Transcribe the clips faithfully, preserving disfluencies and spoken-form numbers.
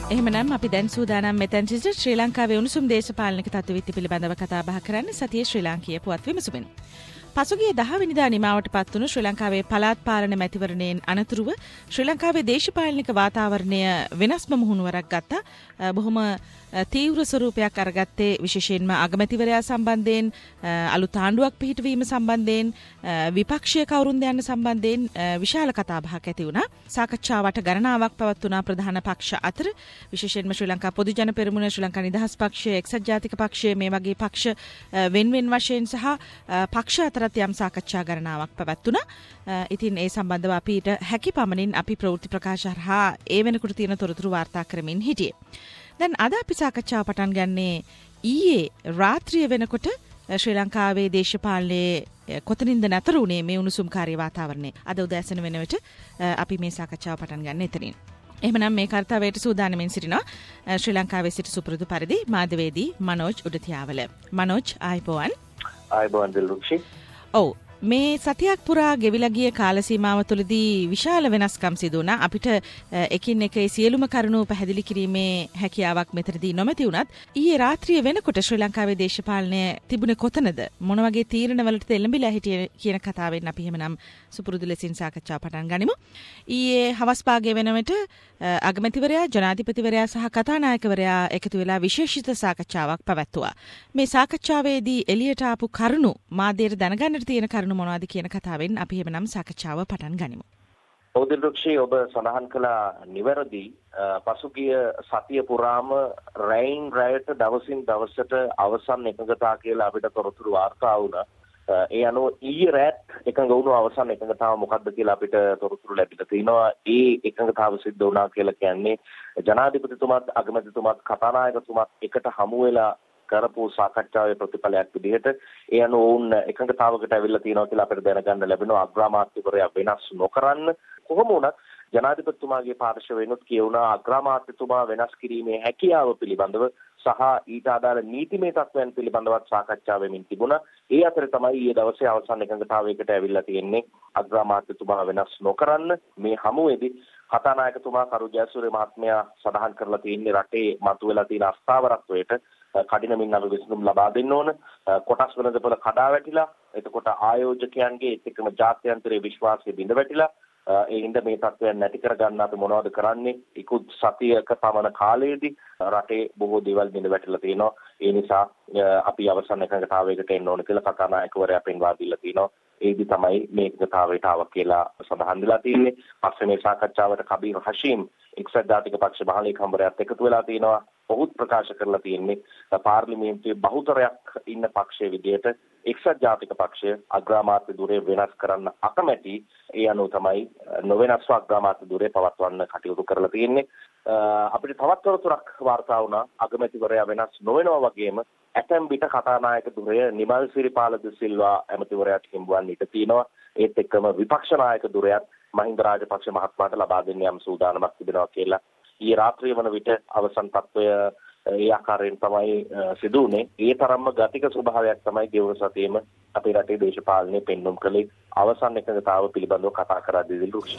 එහෙමනම් අපි දැන් සූදානම් මෙතෙන් සිට ශ්‍රී ලංකාවේ උණුසුම් දේශපාලනික තත්ත්ව පිළිබඳව කතා බහ කරන්න සතියේ ශ්‍රී ලාංකීය පුවත් විමසුමින්. පසුගිය දහ වෙනිදා නිමාවට පත් වුණු ශ්‍රී ලංකාවේ පළාත් පාලන මැතිවරණයෙන් අනතුරුව ශ්‍රී ලංකාවේ දේශපාලනික වාතාවරණය වෙනස්ම මුහුණුවරක් ගත්තා. බොහොම තීව්‍ර ස්වරූපයක් අරගත්තේ විශේෂයෙන්ම අගමැතිවරයා සම්බන්ධයෙන්, අලුත් ආණ්ඩුවක් පිහිටවීම සම්බන්ධයෙන්, විපක්ෂීය කවුරුන්ද යන්න සම්බන්ධයෙන් විශාල කතාබහක් ඇති වුණා. සාකච්ඡාවට ගණනාවක් පවත්වුණා ප්‍රධාන පක්ෂ අතර. විශේෂයෙන්ම ශ්‍රී ලංකා පොදු ජන පෙරමුණ, ශ්‍රී ලංකා නිදහස් පක්ෂය, එක්සත් ජාතික පක්ෂය මේ වගේ පක්ෂ වෙන වෙන වශයෙන් සහ පක්ෂ අතරත් යම් සාකච්ඡා ගණනාවක් පැවැත්වුණා. ඉතින් ඒ සම්බන්ධව අපිට හැකි පමණින් අපි ප්‍රවෘත්ති ප්‍රකාශ හරහා ඒ වෙනකොට තියෙන තොරතුරු වාර්තා කරමින් හිටියේ. දැන් අද අපි සාකච්ඡාව පටන් ගන්නේ ඊයේ රාත්‍රිය වෙනකොට ශ්‍රී ලංකාවේ දේශපාලනයේ කොතනින්ද නතර වුණේ මේ උණුසුම්කාරී වාතාවරණය. අද උදෑසන වෙන විට අපි මේ සාකච්ඡාව පටන් ගන්න එතනින්. එහෙමනම් මේ කර්තව්‍යයට සූදානම්ෙන් සිටිනවා ශ්‍රී ලංකාවේ සිට සුපුරුදු පරිදි මාධ්‍යවේදී මනෝජ් උඩතියාවල. මනෝජ් ආයිබෝවන්. ආයිබෝවන් දිල්රුක්ෂි. ඔව්. මේ සතියක් පුරා ගෙවිලා ගිය කාල සීමාව තුළදී විශාල වෙනස්කම් සිදු වුණා. අපිට එකින් එක සියලුම කරුණු පැහැදිලි කිරීමේ හැකියාවක් මෙතනදී නොමැති වුණත් ඊයේ රාත්‍රිය වෙනකොට ශ්‍රී ලංකාවේ දේශපාලනය තිබුණේ කොතනද? මොන වගේ තීරණවලටද එළඹිලා හිටියේ කියන කතාවෙන් අපි එහෙමනම් සුපුරුදු ලෙසින් සාකච්ඡාව පටන් ගනිමු. ඊයේ හවස් භාගයේ වෙනවිට අගමැතිවරයා, ජනාධිපතිවරයා සහ කතානායකවරයා එකතු වෙලා විශේෂිත සාකච්ඡාවක් පැවැත්තුවා. මේ සාකච්ඡාවේදී එළියට ආපු කරුණු මාධ්‍යයට දැනගන්නට තියෙන කරුණු මොනවද කියන කතාවෙන් අපි එහෙමනම් සාකච්ඡාව පටන් ගනිමු. ඔදිල්රුක්ෂි, ඔබ සඳහන් කළ නිවැරදි. පසුගිය සතිය පුරාම රැයින් රැයට දවසින් දවසට අවසන් එකඟතා කියලා අපිට තොරතුරු වාර්තා වුණා. ඒ අනුව ඊයේ රැත් එකඟ වුණු අවසන් එකඟතාව මොකක්ද කියලා අපිට තොරතුරු ලැබිලා තිනවා. ඒ එකඟතාව සිද්ධ වුණා කියලා කියන්නේ ජනාධිපතිතුමාත් අගමැතිතුමාත් කතානායකතුමාත් එකට හමු වෙලා කරපු සාකච්ඡාවේ ප්‍රතිඵලයක් විදිහට ඒ අනුව වුන් එකඟතාවකට ඇවිල්ලා තියෙනවා කියලා අපිට දැනගන්න ලැබෙනවා. අග්‍රාමාත්‍යවරයා වෙනස් නොකරන්න කොහොම වුණත් ජනාධිපතිතුමාගේ පාර්ශවයෙන්ුත් කියුණා අග්‍රාමාත්‍යතුමා වෙනස් කිරීමේ හැකියාව පිළිබඳව සහ ඊට අදාළ නීතිමය තත්ත්වයන් පිළිබඳවත් සාකච්ඡා වෙමින් තිබුණා. ඒ අතර තමයි ඊයේ දවසේ අවසන් එකඟතාවයකට ඇවිල්ලා තියෙන්නේ අග්‍රාමාත්‍යතුමා වෙනස් නොකරන්න. මේ හමුවේදී කතානායකතුමා කරු ජයසූරිය මහත්මයා සඳහන් කරලා තියෙන්නේ රටේ මතුවලා තියෙන අස්ථාවරත්වයට කඩිනමින් අපි විසඳුම් ලබා දෙන්න ඕන. කොටස් වෙනදපොළ කඩා වැටිලා, එතකොට ආයෝජකයන්ගේ එත් එක්කම ජාත්‍යන්තරයේ විශ්වාසය බිඳ වැටිලා, ඒ හින්දා මේ තත්ත්වයන් නැති කරගන්න අපි මොනවද කරන්නේ? ඉක්ුත් සතියක පමණ කාලයේදී රටේ බොහෝ දේවල් බිඳ වැටිලා තියෙනවා. ඒ නිසා අපි අවසන් එකඟතාවයකට එන්න ඕන කියලා කතානායකවරයා පෙන්වා දීලා තියෙනවා. ඒදි තමයි මේ එකඟතාවයට ආව කියලා සඳහන් වෙලා තියෙන්නේ. පස්සේ මේ සාකච්ඡාවට කබීර් හෂීම් එක්සත් ජාතික පක්ෂ මහලේකම්වරයාත් එකතු වෙලා තියෙනවා. ඔහුත් ප්‍රකාශ කරලා තියෙන්නේ පාර්ලිමේන්තුවේ බහුතරයක් ඉන්න පක්ෂයේ විදිහට එක්සත් ජාතික පක්ෂය අග්‍රාමාත්‍ය ධුරය වෙනස් කරන්න අකමැති. ඒ අනුව තමයි නොවෙනස්ව අග්‍රාමාත්‍ය ධුරය පවත්වන්න කටයුතු කරලා තියෙන්නේ. අපිට තවත් තොරතුරක් වාර්තා වුණා. අගමැතිවරයා වෙනස් නොවෙනවා වගේම ඇතැම් විට කතානායක ධුරය නිමල් සිරිපාල ද සිල්වා ඇමතිවරයාට හිමිවන්න ඉඩ තියෙනවා. ඒත් එක්කම විපක්ෂ නායක ධුරයත් මහින්ද රාජපක්ෂ මහත්මයාට ලබා දෙන්න යම් සූදානමක් තිබෙනවා කියලා ඊයේ රාත්‍රිය වන විට අවසන් තත්ත්වය ඒ ආකාරයෙන් තමයි සිදු වුණේ. ඒ තරම්ම ගතික ස්වභාවයක් තමයි ගෙවුණු සතියේම අපේ රටේ දේශපාලනයේ පෙන්වුම් කළේ. අවසන් එකඟතාව පිළිබඳව කතා කරද්දී දිල්රුක්ෂි.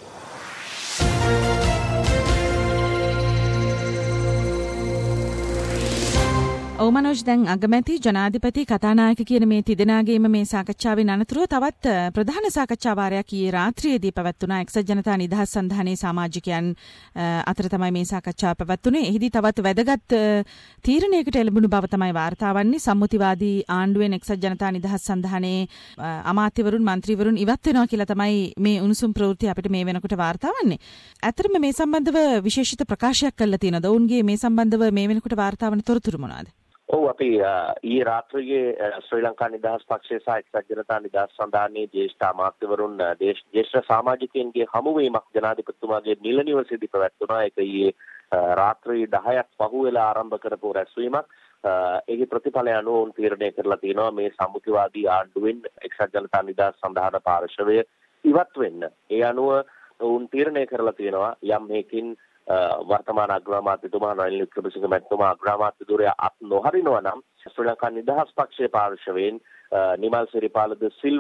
ඔව් මනෝජ්, දැන් අගමැති, ජනාධිපති, කතානායක කියන මේ තිදෙනාගේම මේ සාකච්ඡාවෙන් අනතුරුව තවත් ප්‍රධාන සාකච්ඡා වාරයක් ඊයේ රාත්‍රියේදී පැවැත්වුණා. එක්සත් ජනතා නිදහස් සන්ධානයේ සමාජිකයන් අතර තමයි මේ සාකච්ඡාව පැවැත්වුණේ. එහිදී තවත් වැදගත් තීරණයකට එළඹුණු බව තමයි වාර්තා වන්නේ. සම්මුතිවාදී ආණ්ඩුවෙන් එක්සත් ජනතා නිදහස් සන්ධානයේ අමාත්‍යවරුන්, මන්ත්‍රීවරුන් ඉවත් වෙනවා කියලා තමයි මේ උණුසුම් ප්‍රවෘත්ති අපිට මේ වෙනකොට වාර්තා වන්නේ. ඇත්තටම මේ සම්බන්ධව විශේෂිත ප්‍රකාශයක් කළා තියෙනවද? ඔවුන්ගේ මේ සම්බන්ධව මේ වෙනකොට වාර්තා වන තොරතුරු මොනවාද? ඔව්, අපි ඊයේ රාත්‍රියේ ශ්‍රී ලංකා නිදහස් පක්ෂය සහ එක්සත් ජනතා නිදහස් සන්ධානයේ ජ්‍යෙෂ්ඨ අමාත්‍යවරුන් ජ්‍යෙෂ්ඨ සමාජිකයන්ගේ හමුවීමක් ජනාධිපතිතුමාගේ නිල නිවසේදී පැවැත්වුණා. ඒක ඊයේ රාත්‍රී දහයක් පහු වෙලා ආරම්භ කරපු රැස්වීමක්. ඒකේ ප්‍රතිඵලය අනුව උන් තීරණය කරලා තියෙනවා මේ සම්මුතිවාදී ආණ්ඩුවෙන් එක්සත් ජනතා නිදහස් සන්ධාන පාර්ශවය ඉවත් වෙන්න. ඒ අනුව උන් තීරණය කරලා තියෙනවා යම් මේකින් වර්තමාන අග්‍රාමාත්‍යතුමා රනිල් වික්‍රමසිංහ මැතිතුමා අග්‍රාමාත්‍ය ධුරය අත් නොහරිනවා නම් ශ්‍රී ලංකා නිදහස් පක්ෂයේ පාර්ශවයෙන් නිමල් සිරිපාල ද සිල්වා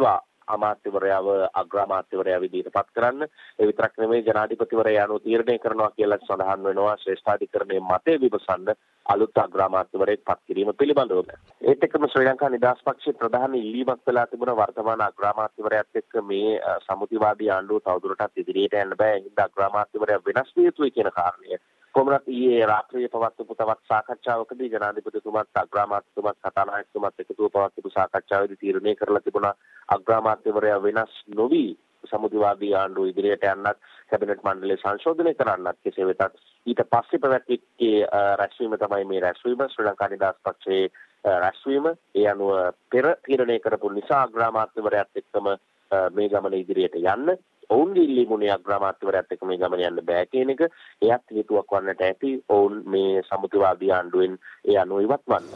අමාත්‍යවරයාව අග්‍රාමාත්‍යවරයා විදිහට පත් කරන්න. ඒ විතරක් නෙමෙයි ජනාධිපතිවරයා අනුව තීරණය කරනවා කියලා සඳහන් වෙනවා ශ්‍රේෂ්ඨාධිකරණයේ මතය විමසන්න අලුත් අග්‍රාමාත්‍යවරයෙක් පත් කිරීම පිළිබඳව. ඒත් එක්කම ශ්‍රී ලංකා නිදහස් පක්ෂයේ ප්‍රධාන ඉල්ලීමක් වෙලා තිබුණ වර්තමාන අග්‍රාමාත්‍යවරයාත් එක්ක මේ සමුතිවාදී ආණ්ඩුව තවදුරටත් ඉදිරියට යන්න බෑ. ඒ හින්දා අග්‍රාමාත්‍යවරයා වෙනස් විය යුතුයි කියන කාරණය කොමරත් ඊයේ රාත්‍රියේ පවත්වපු තවත් සාකච්ඡාවකදී ජනාධිපතිතුමත් අග්‍රාමාත්‍යතුමත් කතානායකතුමත් එකතුව පවත්වපු සාකච්ඡාවේදී තීරණය කරලා තිබුණා අග්‍රාමාත්‍යවරයා වෙනස් නොවි සමුතිවාදී ආණ්ඩුව ඉදිරියට යන්නත් කැබිනට් මණ්ඩලය සංශෝධනය කරන්නත් කෙසේ වෙතත් ඊට පස්සේ පැවැත්විච්ච රැස්වීම තමයි මේ රැස්වීම ශ්‍රී ලංකා නිදහස් පක්ෂයේ රැස්වීම. ඒ අනුව පෙර තීරණය කරපු නිසා අග්‍රාමාත්‍යවරයාත් එක්කම මේ ගමන ඉදිරියට යන්න ඔවුන්ගේ ඉල්ලීමුනේ අග්‍රාමාත්‍යවරයාත් එක්ක මේ ගමන යන්න බෑ කියන එක එයත් හේතුවක් වන්නට ඇති ඔවුන් මේ සමුතිවාදී ආණ්ඩුවෙන් ඒ අනුව ඉවත් වන්න.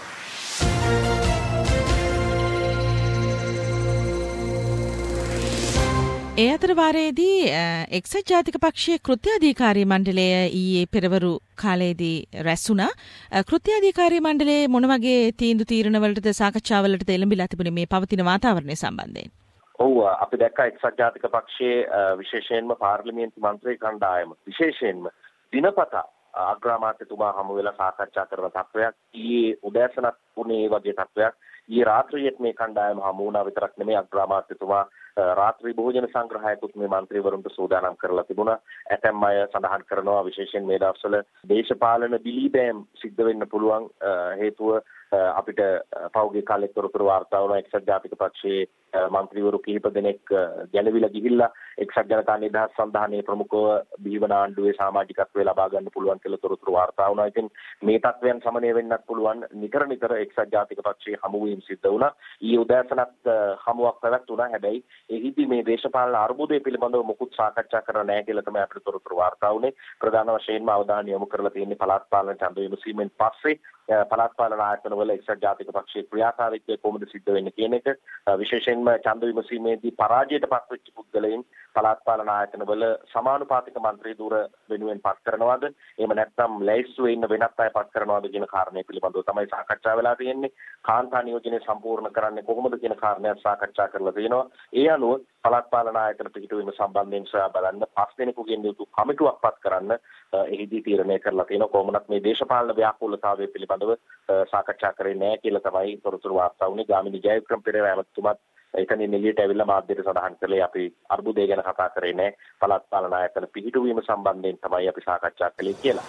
ඒ අතර වාරයේදී එක්සත් ජාතික පක්ෂයේ කෘත්‍යාධිකාරී මණ්ඩලය ඊයේ පෙරවරු කාලයේදී රැස් වුණා. කෘත්‍යාධිකාරී මණ්ඩලයේ මොන වගේ තීන්දුව තීරණවලටද සාකච්ඡාවලටද එළඹිලා තිබුණේ මේ පවතින වාතාවරණය සම්බන්ධයෙන්? ඔව් අපි දැක්කා එක්සත් ජාතික පක්ෂයේ විශේෂයෙන්ම පාර්ලිමේන්තු මන්ත්‍රී කණ්ඩායම විශේෂයෙන්ම දිනපතා අග්‍රාමාත්‍යතුමා හමු වෙලා සාකච්ඡා කරන තත්වයක් ඊයේ උදෑසනත් වුණේ වගේ තත්වයක්. ඊයේ රාත්‍රියේත් මේ කණ්ඩායම හමු වුණා විතරක් නෙමෙයි අග්‍රාමාත්‍යතුමා රාත්‍රී භෝජන සංග්‍රහයකුත් මේ මන්ත්‍රීවරුන්ට සූදානම් කරලා තිබුණා. ඇතැම් අය සඳහන් කරනවා විශේෂයෙන් මේ දවස්වල දේශපාලන බිලිබෑම් සිද්ධ වෙන්න පුළුවන් හේතුව අපිට පෞගේ කාලෙක තොරතුරු වාර්තා වුණා එක්සත් ජාතික පක්ෂයේ මන්ත්‍රීවරු කිහිප දෙනෙක් ගැලවිලා ගිහිල්ලා එක්සත් ජනතා නිදහස් සන්ධානයේ ප්‍රමුඛව බිහිවන ආණ්ඩුවේ සමාජිකත්වය ලබා ගන්න පුළුවන් කියලා තොරතුරු වාර්තා වුණා. ඉතින් මේ තත්වයන් සමනය වෙන්නත් පුළුවන්. නිතර නිතර එක්සත් ජාතික පක්ෂයේ හමුවීම් සිද්ධ වුණා. ඊයේ උදෑසනත් හමුවක් පැවැත්වුණා. හැබැයි එහිදී මේ දේශපාලන අර්බුදය පිළිබඳව මොකුත් සාකච්ඡා කරලා නැහැ කියලා තමයි අපිට තොරතුරු වාර්තා වුණේ. ප්‍රධාන වශයෙන්ම අවධානය යොමු කරලා තියෙන්නේ පළාත් පාලන ඡන්ද විමසීමෙන් පස්සේ පළාත් පාලන ආයතනවල එක්සත් ජාතික පක්ෂයේ ක්‍රියාකාරීත්වය කොහොමද සිද්ධ වෙන්නේ කියන එක. විශේෂයෙන්ම ඡන්ද විමසීමේදී පරාජයට පත්වෙච්ච පුද්ගලයන් පළාත් පාලන ආයතනවල සමානුපාතික මන්ත්‍රී ධුර වෙනුවෙන් පත් කරනවාද? එහෙම නැත්නම් ලැයිස්තුවේ ඉන්න වෙනත් අය පත් කරනවාද කියන කාරණය පිළිබඳව තමයි සාකච්ඡා වෙලා තියෙන්නේ. කාන්තා නියෝජනය සම්පූර්ණ කරන්නේ කොහොමද කියන කාරණයක් සාකච්ඡා කරලා තියෙනවා. ඒ අනුව පළාත් පාලන ආයතන පිහිටුවීම සම්බන්ධයෙන් සොයා බලන්න පස් දෙනෙකුගෙන් යුතු කමිටුවක් පත් කරන්න එහිදී තීරණය කරලා තියෙනවා. කොහොමවත් මේ දේශපාලන ව්‍යාකූලතාවය පිළිබඳව සාකච්ඡා කරේ නැහැ කියලා තමයි තොරතුරු වාර්තා වුණේ. ගාමිණී ජයවික්‍රම පෙරේරා ඇමතුමත් එතනින් එළියට ඇවිල්ලා මාධ්‍යට සඳහන් කළේ අපි අර්බුදය ගැන කතා කරේ නැහැ. පළාත් පාලන ආයතන පිහිටුවීම සම්බන්ධයෙන් තමයි අපි සාකච්ඡා කළේ කියලා.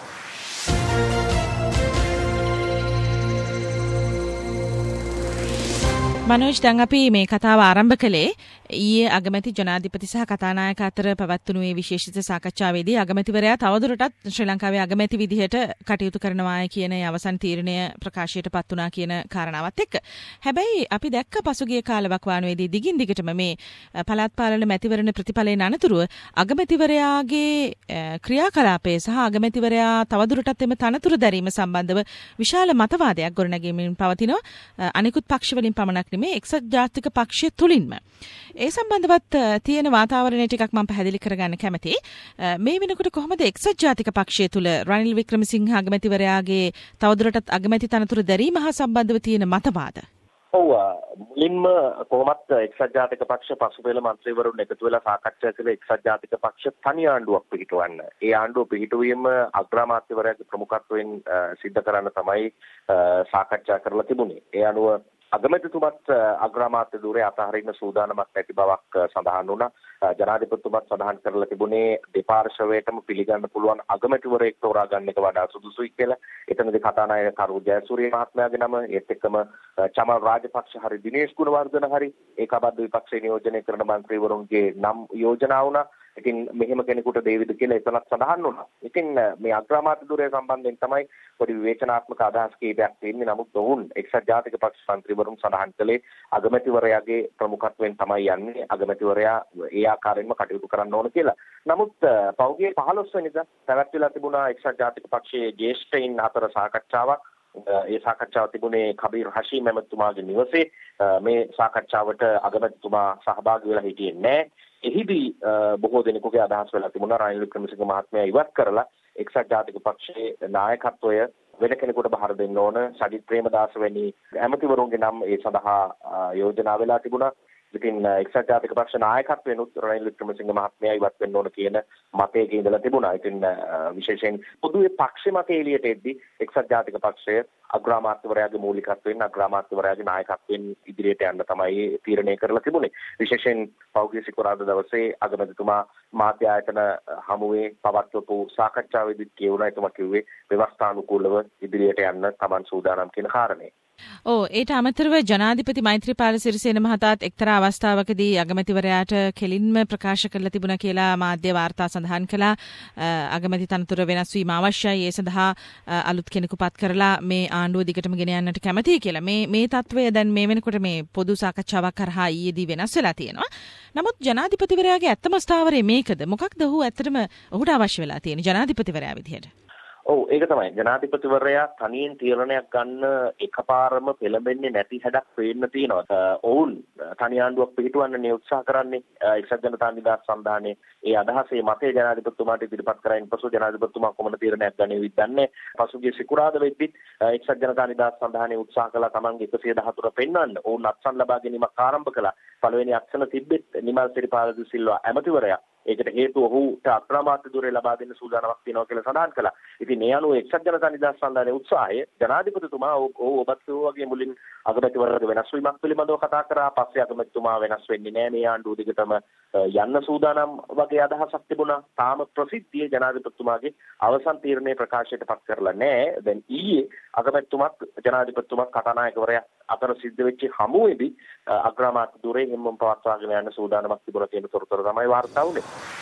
මනෝජ් දැන් අපි මේ කතාව ආරම්භ කළේ ඊයේ අගමැති ජනාධිපති සහ කතානායක අතර පැවැත්වුණු මේ විශේෂිත සාකච්ඡාවේදී අගමැතිවරයා තවදුරටත් ශ්‍රී ලංකාවේ අගමැති විදිහට කටයුතු කරනවා කියන අවසන් තීරණය ප්‍රකාශයට පත් වුණා කියන කාරණාවත් එක්ක. හැබැයි අපි දැක්ක පසුගිය කාලවකවානුවේදී දිගින් දිගටම මේ පළාත් පාලන මැතිවරණ ප්‍රතිඵලයෙන් අනතුරුව අගමැතිවරයාගේ ක්‍රියාකලාපය සහ අගමැතිවරයා තවදුරටත් එම තනතුරු දැරීම සම්බන්ධව විශාල මතවාදයක් ගොඩනැගෙමින් පවතිනවා. අනිකුත් පක්ෂ වලින් පමණක් මේ එක්සත් ජාතික පක්ෂය තුලින්ම ඒ සම්බන්ධවත් තියෙන වාතාවරණය ටිකක් මම පැහැදිලි කරගන්න කැමතියි. මේ වෙනකොට කොහොමද එක්සත් ජාතික පක්ෂය තුල රනිල් වික්‍රමසිංහ අගමැතිවරයාගේ තවදුරටත් අගමැති තනතුරු දැරීම හා සම්බන්ධව තියෙන මතවාද? ඔව් මුලින්ම කොහොමත් එක්සත් ජාතික පක්ෂ පසුපෙළ මන්ත්‍රීවරුන් එකතු වෙලා සාකච්ඡා කළ එක්සත් ජාතික පක්ෂ තනි ආණ්ඩුවක් පිහිටවන්න. ඒ ආණ්ඩුව පිහිටුවීම අග්‍රාමාත්‍යවරයාගේ ප්‍රමුඛත්වයෙන් සිද්ධ කරන්න තමයි සාකච්ඡා කරලා තිබුණේ. ඒ අනුව අගමැතිතුමත් අග්‍රාමාත්‍ය ධුරය අතහරින්න සූදානමක් නැති බවක් සඳහන් වුණා. ජනාධිපතිතුමත් සඳහන් කරලා තිබුණේ දෙපාර්ශවයටම පිළිගන්න පුළුවන් අගමැතිවරයෙක් තෝරා ගන්න එක වඩා සුදුසුයි කියලා. එතනදී කතානායක කරු ජයසූරිය මහත්මයාගේ නම ඒත් එක්කම චමල් රාජපක්ෂ හරි දිනේෂ් ගුණවර්ධන හරි ඒකාබද්ධ විපක්ෂයේ නියෝජනය කරන මන්ත්‍රීවරුන්ගේ නම් යෝජනා වුණා. ඉතින් මෙහෙම කෙනෙකුට දේවිද කියලා එතනත් සඳහන් වුණා. ඉතින් මේ අග්‍රාමාත්‍ය ධුරය සම්බන්ධයෙන් තමයි පොඩි විවේචනාත්මක අදහස් කීපයක් තියෙන්නේ. නමුත් ඔවුන් එක්සත් ජාතික පක්ෂ මන්ත්‍රීවරුන් සඳහන් කළේ අගමැතිවරයාගේ ප්‍රමුඛත්වයෙන් තමයි යන්නේ. අගමැතිවරයා ඒ ආකාරයෙන්ම කටයුතු කරන්න ඕන කියලා. නමුත් පෞගේ පහළොස් වෙනිදා පැවැත්විලා තිබුණා එක්සත් ජාතික පක්ෂයේ ජ්‍යෙෂ්ඨයින් අතර සාකච්ඡාවක්. ඒ සාකච්ඡාව තිබුණේ කබීර් හෂීම් ඇමතුමාගේ නිවසේ. මේ සාකච්ඡාවට අගමැතිතුමා සහභාගී වෙලා හිටියේ නැහැ. එහිදී බොහෝ දෙනෙකුගේ අදහස් වෙලා තිබුණා රනිල් වික්‍රමසිංහ මහත්මයා ඉවත් කරලා එක්සත් ජාතික පක්ෂයේ නායකත්වය වෙන කෙනෙකුට බහර දෙන්න ඕන. සජිත් ප්‍රේමදාස වැනි ඇමතිවරුන්ගේ නම් ඒ සඳහා යෝජනා වෙලා තිබුණා. ඉතින් එක්සත් ජාතික පක්ෂ නායකත්වයෙන්ුත් රනිල් වික්‍රමසිංහ මහත්මයා ඉවත් වෙන්න ඕන කියන මතයක ඉඳලා තිබුණා. ඉතින් විශේෂයෙන් පොදුවේ පක්ෂ මතය එළියට එද්දී එක්සත් ජාතික පක්ෂය අග්‍රාමාත්‍යවරයාගේ මූලිකත්වයෙන් අග්‍රාමාත්‍යවරයාගේ නායකත්වයෙන් ඉදිරියට යන්න තමයි තීරණය කරලා තිබුණේ. විශේෂයෙන් පෞද්ගලික සිකුරාදා දවසේ අගමැතිතුමා මාධ්‍ය ආයතන හමුවේ පවත්වපු සාකච්ඡාවේදී කියුණා එතුමා කිව්වේ ව්‍යවස්ථානුකූලව ඉදිරියට යන්න Taman සූදානම් කියන කාරණේ. ඕ ඒට අමතරව ජනාධිපති මෛත්‍රීපාල සිරිසේන මහතාත් එක්තරා අවස්ථාවකදී අගමැතිවරයාට කෙලින්ම ප්‍රකාශ කරලා තිබුණා කියලා මාධ්‍ය වාර්තා සඳහන් කළා. අගමැති තනතුර වෙනස් වීම අවශ්‍යයි. ඒ සඳහා අලුත් කෙනෙකු පත් කරලා මේ ආණ්ඩුව දිගටම ගෙන යන්නට කැමතියි කියලා. මේ මේ තත්වය දැන් මේ වෙනකොට මේ පොදු සාකච්ඡාවක් කරහා ඊයේදී වෙනස් වෙලා තියෙනවා. නමුත් ජනාධිපතිවරයාගේ ඇත්තම ස්ථාවරය මේකද? මොකක්ද ඔහු ඇත්තටම ඔහුට අවශ්‍ය වෙලා තියෙන්නේ ජනාධිපතිවරයා විදිහට? ඔව් ඒක තමයි ජනාධිපතිවරයා තනියෙන් තීරණයක් ගන්න එකපාරම පෙළඹෙන්නේ නැති හැඩක් පේන්න තියෙනවා. ඔවුන් තනි ආණ්ඩුවක් පිහිටුවන්න උත්සාහ කරන්නේ එක්සත් ජනතා නිදහස් සන්ධානයේ ඒ අදහසේ මතය ජනාධිපතිතුමාට ඉදිරිපත් කරයින් පසු ජනාධිපතිතුමා කොමන තීරණයක් ගන්නේ විද්දන්නේ. පසුගිය සිකුරාදා වෙද්දී එක්සත් ජනතා නිදහස් සන්ධානයේ උත්සාහ කළා තමන්ගේ එකසිය දහතුන පෙන්වන්න. ඔවුන් අත්සන් ලබා ගැනීමක් ආරම්භ කළා. පළවෙනි අත්සන තිබෙත් නිමල් සිරිපාල ද සිල්වා ඇමතිවරයා. ඒකට හේතුව ඔහුට අග්‍රාමාත්‍ය ධුරය ලබා දෙන්න සූදානමක් තියෙනවා කියලා සඳහන් කළා. ඉතින් මේ අනුව එක්සත් ජනතා නිදහස් සන්ධානයේ උත්සාහය ජනාධිපතිතුමා ඔහු ඔබත් වගේ මුලින් අගමැතිවරයාගේ වෙනස් වීමක් පිළිබඳව කතා කරා. පස්සේ අගමැතිතුමා වෙනස් වෙන්නේ නැහැ මේ ආණ්ඩුව දිගටම යන්න සූදානම් වගේ අදහසක් තිබුණා. තාම ප්‍රසිද්ධියේ ජනාධිපතිතුමාගේ අවසන් තීරණය ප්‍රකාශයට පත් කරලා නැහැ. දැන් ඊයේ අගමැතිතුමාත් ජනාධිපතිතුමාත් කතානායකවරයා අතර සිද්ධ වෙච්ච හමුවේදී අග්‍රාමාත්‍ය ධුරය හිම්මම පවත්වාගෙන යන්න සූදානමක් තිබුණා කියන තොරතුරු තමයි වාර්තා වුනේ.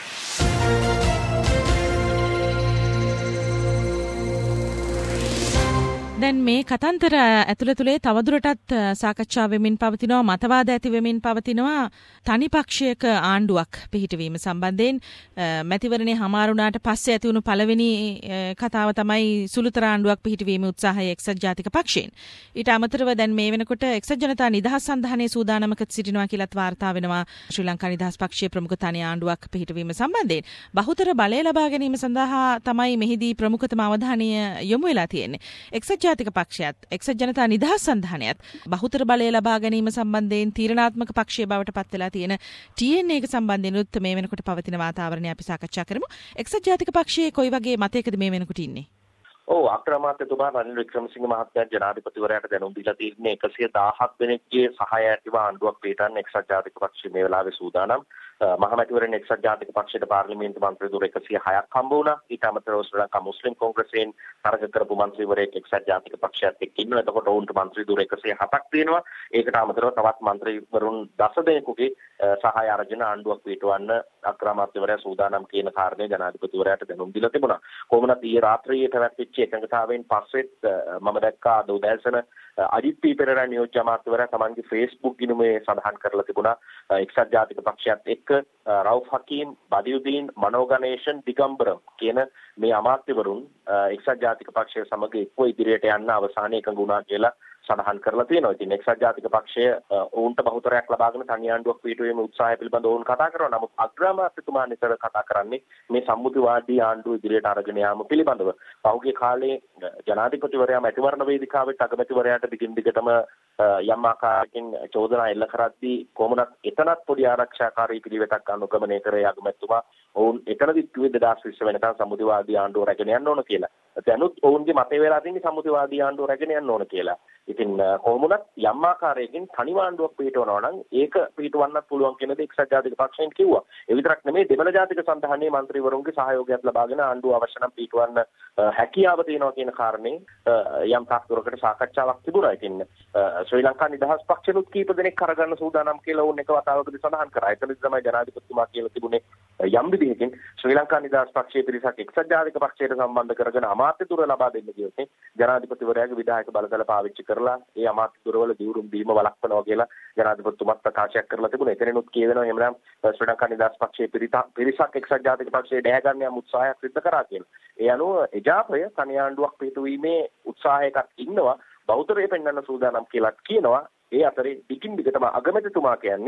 දැන් මේ කතන්තර ඇතුළතුලේ තවදුරටත් සාකච්ඡා වෙමින් පවතිනවා, මතවාද ඇති වෙමින් පවතිනවා තනි පක්ෂයක ආණ්ඩුවක් පිහිටවීම සම්බන්ධයෙන්. මැතිවරණේ හමාරුණාට පස්සේ ඇති වුණු පළවෙනි කතාව තමයි සුළුතර ආණ්ඩුවක් පිහිටවීමේ උත්සාහය එක්සත් ජාතික පක්ෂයෙන්. ඊට අමතරව දැන් මේ වෙනකොට එක්සත් ජනතා නිදහස් සන්ධානයේ සූදානමක සිටිනවා කියලාත් වාර්තා වෙනවා ශ්‍රී ලංකා නිදහස් පක්ෂයේ ප්‍රමුඛ තනි ආණ්ඩුවක් පිහිටවීම සම්බන්ධයෙන්. බහුතර බලය ලබා ගැනීම සඳහා තමයි මෙහිදී ප්‍රමුඛතම අවධානය යොමු වෙලා තියෙන්නේ. එක්සත් ජාතික පක්ෂයත් එක්සත් ජනතා නිදහස් සන්ධානයත් බහුතර බලය ලබා ගැනීම සම්බන්ධයෙන් තීරණාත්මක පක්ෂය බවට පත් වෙලා තියෙන ටී එන් ඒ එක සම්බන්ධයෙන් උත් මේ වෙනකොට පවතින වාතාවරණය අපි සාකච්ඡා කරමු. එක්සත් ජාතික පක්ෂයේ කොයි වගේ මතයකද මේ වෙනකොට ඉන්නේ? ඔව් අග්‍රාමාත්‍යතුමා රනිල් වික්‍රමසිංහ මහත්මයා ජනාධිපතිවරයාට දැනුම් දීලා තියෙන්නේ එකසිය දහහක් දෙනෙක්ගේ සහාය ඇතිව ආණ්ඩුවක් පිටන්න එක්සත් ජාතික පක්ෂය මේ වෙලාවේ සූදානම්. මහමැතිවරණ එක්සත් ජාතික පක්ෂයට පාර්ලිමේන්තු මන්ත්‍රී ධුර එකසිය හයක් හම්බ වුණා. ඊට අමතරව ශ්‍රී ලංකා මුස්ලිම් කොංග්‍රසයෙන් තරග කරපු මන්ත්‍රීවරයෙක් එක්සත් ජාතික පක්ෂයත් එක්ක ඉන්නවා. එතකොට ඔවුන්ට මන්ත්‍රී ධුර එකසිය හතක් තියෙනවා. ඒකට අමතරව තවත් මන්ත්‍රීවරුන් දස දෙනෙකුගේ සහාය අරගෙන ආණ්ඩුවක් පිටවන්න අග්‍රාමාත්‍යවරයා සූදානම් කියන කාරණේ ජනාධිපතිවරයාට දැනුම් දීලා තිබුණා. කොහොමද ඊයේ රාත්‍රියේ පැවැත්විච්ච එකඟතාවයෙන් පස්සෙත් මම දැක්කා අද උදෑසන අජිත් පී පෙරේරා නියෝජ්‍ය අමාත්‍යවරයා තමන්ගේ Facebook ගිණුමේ සඳහන් කරලා තිබුණා එක්සත් ජාතික පක්ෂයත් එක්ක රවුෆ් හකීම්, බදියුදීන්, මනෝ ගණේෂන්, දිගම්බරම් කියන මේ අමාත්‍යවරුන් එක්සත් ජාතික පක්ෂය සමග එක්ව ඉදිරියට යන්න අවසානයේ එකඟ වුණා කියලා සඳහන් කරලා තියෙනවා. ඉතින් එක්සත් ජාතික පක්ෂය ඔවුන්ට බහුතරයක් ලබාගෙන තනි ආණ්ඩුවක් පිටුවීමේ උත්සාහය පිළිබඳව ඔවුන් කතා කරනවා. නමුත් අග්‍රාමාත්‍යතුමා නිතර කතා කරන්නේ මේ සම්මුතිවාදී ආණ්ඩුව ඉදිරියට අරගෙන යාම පිළිබඳව. පහුගිය කාලේ ජනාධිපතිවරයා මැතිවරණ වේදිකාවට අගමැතිවරයාට දිගින් දිගටම යම් ආකාරයකින් චෝදනා එල්ල කරද්දී කොමුණක් එතනත් පොඩි ආරක්ෂාකාරී පිළිවෙතක් අනුගමනය කරේ අගමැතිතුමා. ඔවුන් එතනදිත් කිව්වේ දෙදාස් විස්ස වෙනකන් සම්මුතිවාදී ආණ්ඩුව රැගෙන යන්න ඕන කියලා. දැනුත් ඔවුන්ගේ මතය වෙලා තියෙන්නේ සම්මුතිවාදී ආණ්ඩුව රැගෙන යන්න ඕන කියලා. ඉතින් කොහොමුණත් යම් ආකාරයකින් තනි ආණ්ඩුවක් පිටවනවා නම් ඒක පිටවන්නත් පුළුවන් කියන දේ එක්සත් ජාතික පක්ෂයෙන් කිව්වා. ඒ විතරක් නෙමෙයි දෙමළ ජාතික සන්ධානයේ മന്ത്രിවරුන්ගේ සහයෝගයත් ලබාගෙන ආණ්ඩුව අවශ්‍ය නම් පිටවන්න හැකියාව තියෙනවා කියන කාරණේ යම් තාක්ෂරකට සාකච්ඡාවක් තිබුණා. ඉතින් ශ්‍රී ලංකා නිදහස් පක්ෂෙනුත් කීප දෙනෙක් අරගන්න සූදානම් කියලා ඕන එක වතාවකදී සඳහන් කරා. එතනදි තමයි ජනාධිපතිතුමා කියලා තිබුණේ යම් විදිහකින් ශ්‍රී ලංකා නිදහස් පක්ෂයේ පිරිසක් එක්සත් ජාතික පක්ෂයට සම්බන්ධ කරගෙන අමාත්‍ය ධුර ලබා දෙන්න කියොත් ජනාධිපතිවරයාගේ විධායක බලතල පාවිච්චි කරලා ඒ අමාත්‍ය ධුරවල දියුරුම් දීම වළක්වනවා කියලා ජනාධිපතිතුමත් ප්‍රකාශයක් කරලා තිබුණා. එතනනුත් කියවෙනවා එහෙමනම් ශ්‍රී ලංකා නිදහස් පක්ෂයේ පිරිසක් එක්සත් ජාතික පක්ෂයේ දැහැ ගන්න යම් උත්සාහයක් සිදු කරා කියලා. ඒ අනුව එජාපය තනි ආණ්ඩුවක් පිටුවීමේ උත්සාහයක ඉන්නවා. බෞද්ධරේ පෙන්වන්න සූදානම් කියලා කියනවා. ඒ අතරේ දිගින් දිගටම අගමැතිතුමා කියන්නේ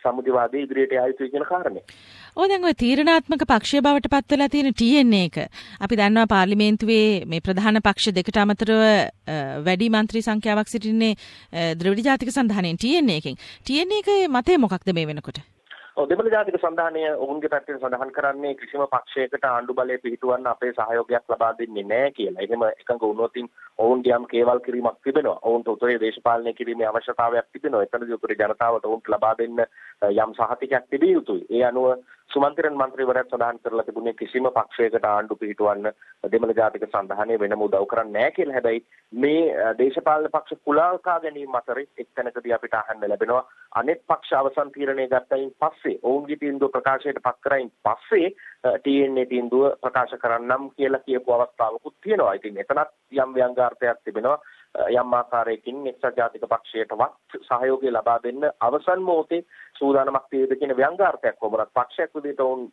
සම්මුතිවාදී ඉදිරියට යා යුතුයි කියන කාරණේ. ඔය දැන් ඔය තීරණාත්මක පක්ෂය බවට පත් වෙලා තියෙන ටී එන් ඒ එක අපි දන්නවා පාර්ලිමේන්තුවේ මේ ප්‍රධාන පක්ෂ දෙකට අමතරව වැඩි මන්ත්‍රී සංඛ්‍යාවක් සිටින්නේ ද්‍රවිඩ ජාතික සන්ධානයෙන් ටී එන් ඒ එකෙන්. ටී එන් ඒ එකේ මතය මොකක්ද මේ වෙනකොට? ඔව් දෙමළ ජාතික සන්ධානය ඔවුන්ගේ පැත්තෙන් සඳහන් කරන්නේ කිසිම පක්ෂයකට ආණ්ඩු බලය පිහිටුවන්න අපේ සහයෝගයක් ලබා දෙන්නේ නැහැ කියලා. එහෙම එකඟ වුණොත් ඔවුන්ගේ යම් කේවල් කිරීමක් තිබෙනවා. ඔවුන්ට උතුරේ දේශපාලනය කිරීමේ අවශ්‍යතාවයක් තිබෙනවා. එතනදී උතුරේ ජනතාවට ඔවුන්ට ලබා දෙන්න යම් සහතිකයක් තිබිය යුතුයි. ඒ අනුව සුමන්තිරන් මන්ත්‍රීවරයාත් සඳහන් කරලා තිබුණේ කිසිම පක්ෂයකට ආණ්ඩු පිහිටුවන්න දෙමළ ජාතික සන්ධානය වෙනම උදව් කරන්නේ නැහැ කියලා. හැබැයි මේ දේශපාලන පක්ෂ කුලාල්කා ගැනීම අතරේ එක් තැනකදී අපිට අහන්න ලැබෙනවා අනෙක් පක්ෂ අවසන් තීරණය ගත්තයින් පස්සේ ඔවුන්ගේ තීන්දුව ප්‍රකාශයට පත් කරයින් පස්සේ ටී එන් ඒ තීන්දුව ප්‍රකාශ කරන්නම් කියලා කියපු අවස්ථාවකුත් තියෙනවා. ඉතින් එතනත් යම් ව්‍යංගාර්ථයක් තිබෙනවා. යම් ආකාරයකින් එක්සත් ජාතික පක්ෂයටවත් සහයෝගය ලබා දෙන්න අවසන් මොහොතේ සූදානමක් තියෙද කියන ව්‍යංගාර්ථයක් කොමරක් පක්ෂයක් විදිහට උන්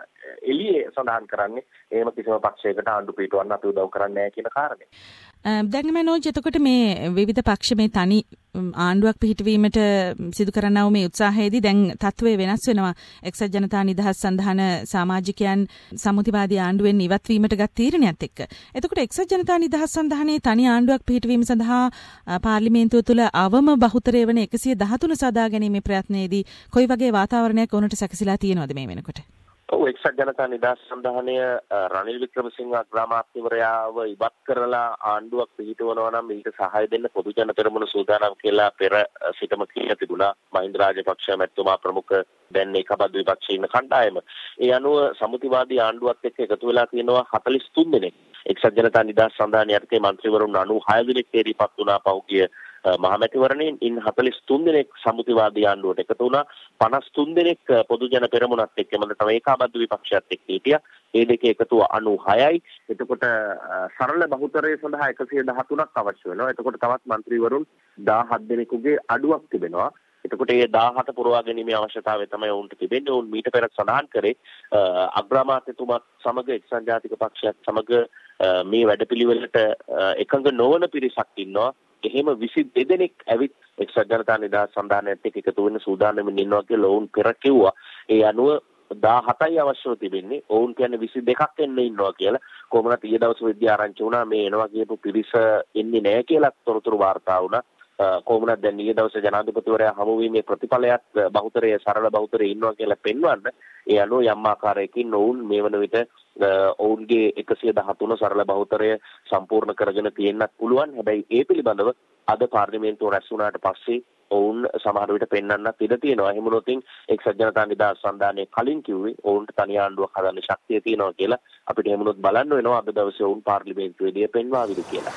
එළියේ සඳහන් කරන්නේ එහෙම කිසිම පක්ෂයකට ආණ්ඩු පිටවන්න අපි උදව් කරන්නේ නැහැ කියන කාරණේ. දැන් මනෝජ් එතකොට මේ විවිධ පක්ෂ මේ තනි ආණ්ඩුවක් පිහිටවීමට සිදු කරනව මේ උත්සාහයේදී දැන් තත්ත්වය වෙනස් වෙනවා. එක්සත් ජනතා නිදහස් සන්ධාන සමාජිකයන් සම්මුතිවාදී ආණ්ඩුවෙන් ඉවත් වීමට ගත් තීරණයත් එක්ක. එතකොට එක්සත් ජනතා නිදහස් සන්ධානයේ තනි ආණ්ඩුවක් පිහිටවීම සඳහා පාර්ලිමේන්තුව තුළ අවම බහුතරය වන එකසිය දහතුන සදා ගැනීමේ ප්‍රයත්නයේදී කොයි වගේ වාතාවරණයක් ඔවුන්ට සැකසීලා තියෙනවද මේ වෙනකොට? ඔව් එක්සත් ජනතා නිදහස් සන්ධානය රනිල් වික්‍රමසිංහ අග්‍රාමාත්‍යවරයාව ඉවත් කරලා ආණ්ඩුවක් පිහිටවනවා නම් ඊට සහාය දෙන්න පොදු ජන පෙරමුණ සූදානම් කියලා පෙර සිටම කියලා තිබුණා. මහින්ද රාජපක්ෂ මැතිතුමා ප්‍රමුඛ දැන් ඒකබද්ධ විපක්ෂයේ ඉන්න කණ්ඩායම. ඒ අනුව සම්මුතිවාදී ආණ්ඩුවත් එක්ක එකතු වෙලා තියෙනවා හතළිස් තුන් දෙනෙක්. එක්සත් ජනතා නිදහස් සන්ධානය යටතේ මන්ත්‍රීවරුන් අනූහය දෙනෙක් තේරීපත් වුණා පහුගිය මහමැතිවරණයෙන්. ඉන් හතළිස් තුන් දෙනෙක් සම්මුතිවාදී ආණ්ඩුවට එකතු වුණා. පනස් තුන් දෙනෙක් පොදු ජන පෙරමුණත් එක්ක එමෙන්න තමයි ඒකාබද්ධ විපක්ෂයත් එක්ක හිටියා. ඒ දෙකේ එකතුව අනූහයයි. එතකොට සරල බහුතරය සඳහා එකසිය දහතුනක් අවශ්‍ය වෙනවා. එතකොට තවත් මන්ත්‍රීවරුන් දහහත් දෙනෙකුගේ අඩුවක් තිබෙනවා. එතකොට ඒ දහහත පුරවා ගැනීමේ අවශ්‍යතාවය තමයි ඔවුන්ට තිබෙන්නේ. ඔවුන් මීට පෙර සඳහන් කරේ අග්‍රාමාත්‍යතුමාත් සමග එක්සත් ජාතික පක්ෂයත් සමග මේ වැඩපිළිවෙලට එකඟ නොවන පිරිසක් ඉන්නවා. එහෙම විසි දෙදෙනෙක් ඇවිත් එක්සත් ජනතා නිදහස් සන්ධානයත් එක්ක එකතු වෙන්න සූදානම්ින් ඉන්නවා කියලා ඔවුන් පෙර කිව්වා. ඒ අනුව දහහතයි අවශ්‍යව තිබෙන්නේ. ඔවුන් කියන්නේ විසි දෙකක් එන්න ඉන්නවා කියලා. කොහොමද ඊයේ දවස් විද්‍යා ආරංචි වුණා මේ එනවා කියපු පිරිස එන්නේ නැහැ කියලා තොරතුරු වාර්තා වුණා. කොහොමද දැන් ඊයේ දවසේ ජනාධිපතිවරයා හමු වීමේ ප්‍රතිඵලයක් බහුතරය සරල බහුතරය ඉන්නවා කියලා පෙන්වන්න. ඒ අනුව යම් ආකාරයකින් ඔවුන් මේ වන විට ඔවුන්ගේ එකසිය දහතුන සරල බහුතරය සම්පූර්ණ කරගෙන තියෙන්නත් පුළුවන්. හැබැයි ඒ පිළිබඳව අද පාර්ලිමේන්තුව රැස් වුණාට පස්සේ ඔවුන් සමහර විට පෙන්වන්නත් ඉඩ තියෙනවා. එහෙම වුණොත් එක්සත් ජනතා නිදහස් සන්ධානයේ කලින් කිව්වේ ඔවුන්ට තනි ආණ්ඩුවක් හදන්න ශක්තිය තියෙනවා කියලා. අපිට එහෙම වුණොත් බලන්න වෙනවා අද දවසේ ඔවුන් පාර්ලිමේන්තුවේදී පෙන්වාවිද කියලා.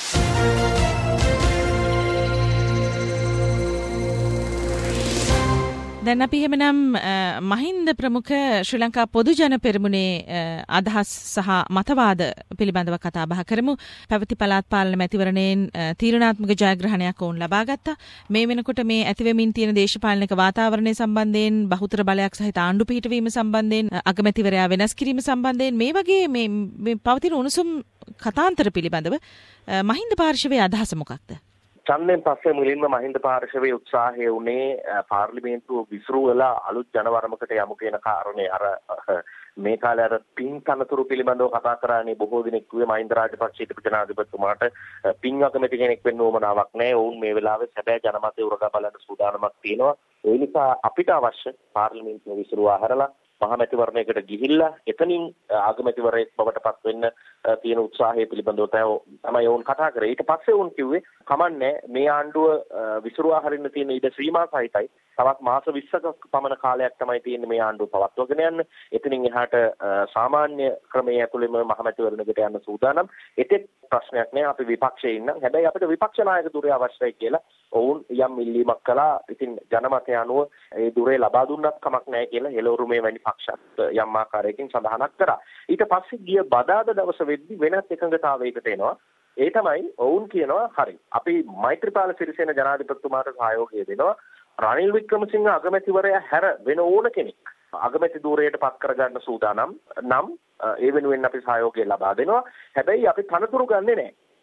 දැන් අපි එහෙමනම් මහින්ද ප්‍රමුඛ ශ්‍රී ලංකා පොදු ජන පෙරමුණේ අදහස් සහ මතවාද පිළිබඳව කතා බහ කරමු. පැවති පළාත් පාලන මැතිවරණයෙන් තීරණාත්මක ජයග්‍රහණයක් ඔවුන් ලබා ගත්තා. මේ වෙනකොට මේ ඇතිවෙමින් තියෙන දේශපාලනික වාතාවරණය සම්බන්ධයෙන් බහුතර බලයක් සහිත ආණ්ඩු පිහිටවීම සම්බන්ධයෙන් අගමැතිවරයා වෙනස් කිරීම සම්බන්ධයෙන් මේ වගේ මේ පවතින උණුසුම් කතාන්තර පිළිබඳව මහින්ද පාර්ශවයේ අදහස මොකක්ද? ඡන්දයෙන් පස්සේ මුලින්ම මහින්ද පාර්ශවයේ උත්සාහය උනේ පාර්ලිමේන්තුව විසිරුවලා අලුත් ජනවරමකට යමු කියන කාරණේ අර මේ කාලේ අර පින් තනතුරු පිළිබඳව කතා කරන්නේ බොහෝ දිනක් කිව්වේ මහින්ද රාජපක්ෂ හිටපු ජනාධිපතිතුමාට පින් අගමැති කෙනෙක් වෙන්න ඕමනාවක් නැහැ. ඔවුන් මේ වෙලාවේ සැබෑ ජනමතය උරගා බලන්න සූදානමක් තියෙනවා. ඒ නිසා අපිට අවශ්‍ය පාර්ලිමේන්තුව විසිරුවා හැරලා මහමැතිවරණයකට ගිහිල්ලා එතනින් ආගමැතිවරයෙක් බවට පත් වෙන්න තියෙන උත්සාහය පිළිබඳව තමයි ඔවුන් කතා කරේ. ඊට පස්සේ ඔවුන් කිව්වේ කමන්නේ මේ ආණ්ඩුව විසිරුවා හරින්න තියෙන ඉඩ සීමා සහිතයි. තවත් මාස විස්සක පමණ කාලයක් තමයි තියෙන්නේ මේ ආණ්ඩුව පවත්වාගෙන යන්න. එතනින් එහාට සාමාන්‍ය ක්‍රමයේ ඇතුළෙම මහමැතිවරණයකට යන්න සූදානම්. එතෙක් ප්‍රශ්නයක් නෑ. අපි විපක්ෂයේ ඉන්නම්. හැබැයි අපිට විපක්ෂ නායක ධුරය අවශ්‍යයි කියලා ඔවුන් යම් ඉල්ලීමක් කළා. ඉතින් ජනමතය අනුව ඒ ධුරය ලබා දුන්නත් කමක් නැහැ කියලා හෙළවරුමේ වැනි පක්ෂත් යම් ආකාරයකින් සඳහනක් කරා. ඊට පස්සේ ගිය බදාදා දවස වෙද්දි වෙනත් එකඟතාවයකට එනවා. ඒ තමයි ඔවුන් කියනවා හරි අපි මෛත්‍රීපාල සිරිසේන ජනාධිපතිතුමාට සහයෝගය දෙනවා. රනිල් වික්‍රමසිංහ අගමැතිවරයා හැර වෙන ඕන කෙනෙක් අගමැති ධූරයට පත් කරගන්න සූදානම් නම් ඒ වෙනුවෙන් අපි සහයෝගය ලබා දෙනවා. හැබැයි අපි තනතුරු ගන්නෙ නැහැ.